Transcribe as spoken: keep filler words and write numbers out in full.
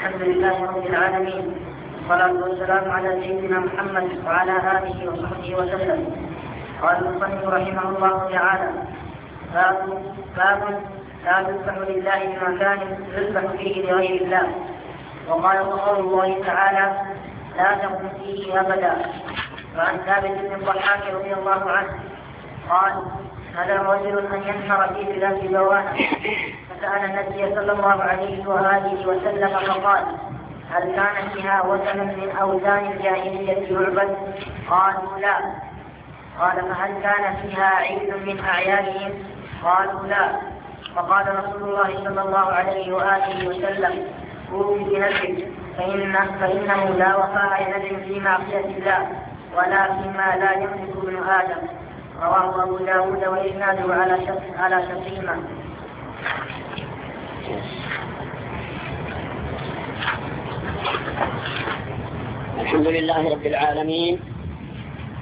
الحمد لله رب العالمين، والصلاة والسلام على سيدنا محمد وعلى آله وصحبه وسلم. قال المصنف رحمه الله تعالى: باب باب لا يذبح لله بمكان يذبح فيه لغير الله. وقال قول الله تعالى: لا تقم فيه أبدا. وعن ثابت بن الضحاك رضي الله عنه قال: هذا رجل أن ينحر في بلاد بوانة، فسأل النبي صلى الله عليه وآله وسلم فقال: هل كان فيها وثن من أوثان الجاهلية يعبد؟ قالوا لا. قال: فهل كان فيها عيد من أعيادهم؟ قالوا لا. فقال رسول الله صلى الله عليه وآله وسلم: قوموا بنفسك، فإن فإنه لا وفاء لنذر في معصية الله ولا فيما لا يملك ابن آدم. رواه أبو داود وإسناده على شرط على شرطهما. الحمد لله رب العالمين،